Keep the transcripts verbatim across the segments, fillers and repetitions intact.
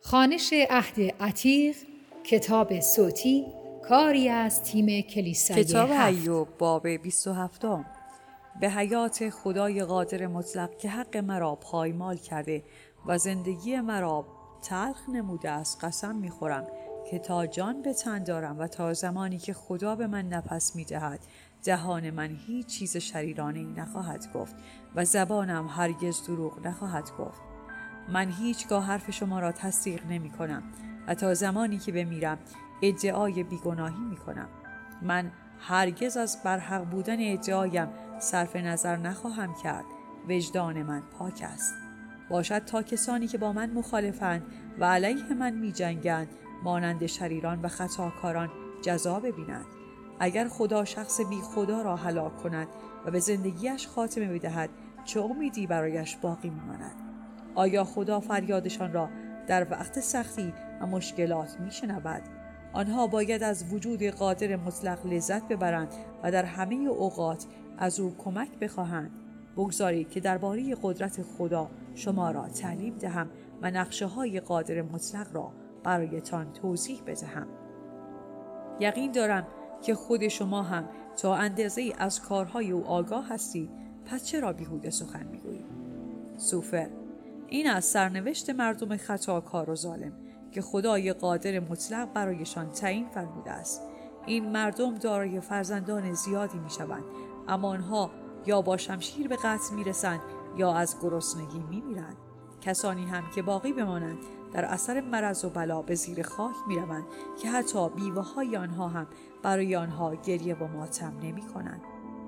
خوانش عهد عتیق، کتاب صوتی، کاری از تیم کلیسای کتاب هفت. ایوب باب بیست و هفتم. به حیات خدای قادر مطلق که حق مرا پایمال کرده و زندگی مرا تلخ نموده است قسم میخورم که تا جان به تن دارم و تا زمانی که خدا به من نفس میدهد دهان من هیچ چیز شریرانه‌ای نخواهد گفت و زبانم هرگز دروغ نخواهد گفت. من هیچگاه حرف شما را تصدیق نمی کنم و تا زمانی که بمیرم ادعای بیگناهی می کنم. من هرگز از برحق بودن ادعایم صرف نظر نخواهم کرد. وجدان من پاک است. باشد تا کسانی که با من مخالفند و علیه من می جنگند مانند شریران و خطاکاران جزا ببینند. اگر خدا شخص بی خدا را هلاک کند و به زندگیش خاتمه بدهد چه امیدی برایش باقی می ماند؟ آیا خدا فریادشان را در وقت سختی و مشکلات می شنود؟ آنها باید از وجود قادر مطلق لذت ببرند و در همه اوقات از او کمک بخواهند. بگذارید که درباره قدرت خدا شما را تعلیم دهم و نقشه های قادر مطلق را برایتان توضیح بدهم. یقین دارم که خود شما هم تا اندازه‌ای از کارهای او آگاه هستید، پس چرا بیهوده سخن میگویید؟ سوفر: این از سرنوشت مردم خطاکار و ظالم که خدای قادر مطلق برایشان تعیین فرموده است. این مردم دارای فرزندان زیادی میشوند، اما آنها یا با شمشیر به قتل میرسند یا از گرسنگی میمیرند. کسانی هم که باقی بمانند در اثر مرض و بلا به زیر خاک میروند که حتی بیوه‌های آنها هم برای آنها گریه و ماتم نمی کنند.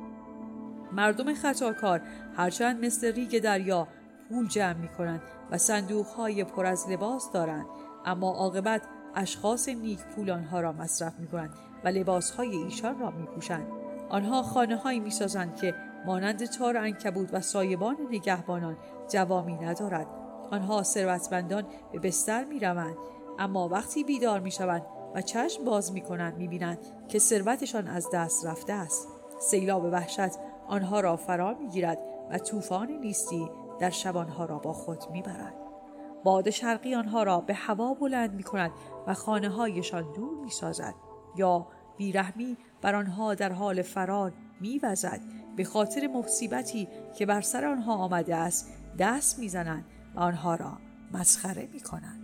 مردم خطاکار هرچند مثل ریگ دریا پول جمع می کنند و صندوق‌های پر از لباس دارند، اما عاقبت اشخاص نیک پول آنها را مصرف می کنند و لباس‌های ایشان را می پوشند. آنها خانه‌هایی می سازند که مانند تار عنکبوت و سایبان نگهبانان دوامی ندارد. آنها ثروتمندان به بستر می روند، اما وقتی بیدار می شوند و چشم باز می کنند می بینند که ثروتشان از دست رفته است. سیلاب وحشت آنها را فرا می گیرد و طوفان نیستی در شبانها را با خود می برد. باد شرقی آنها را به هوا بلند می کند و خانه هایشان دور می سازد، یا بیرحمی بر آنها در حال فرار می وزد. به خاطر مصیبتی که بر سر آنها آمده است دست می زنند و آنها را مسخره می کنند.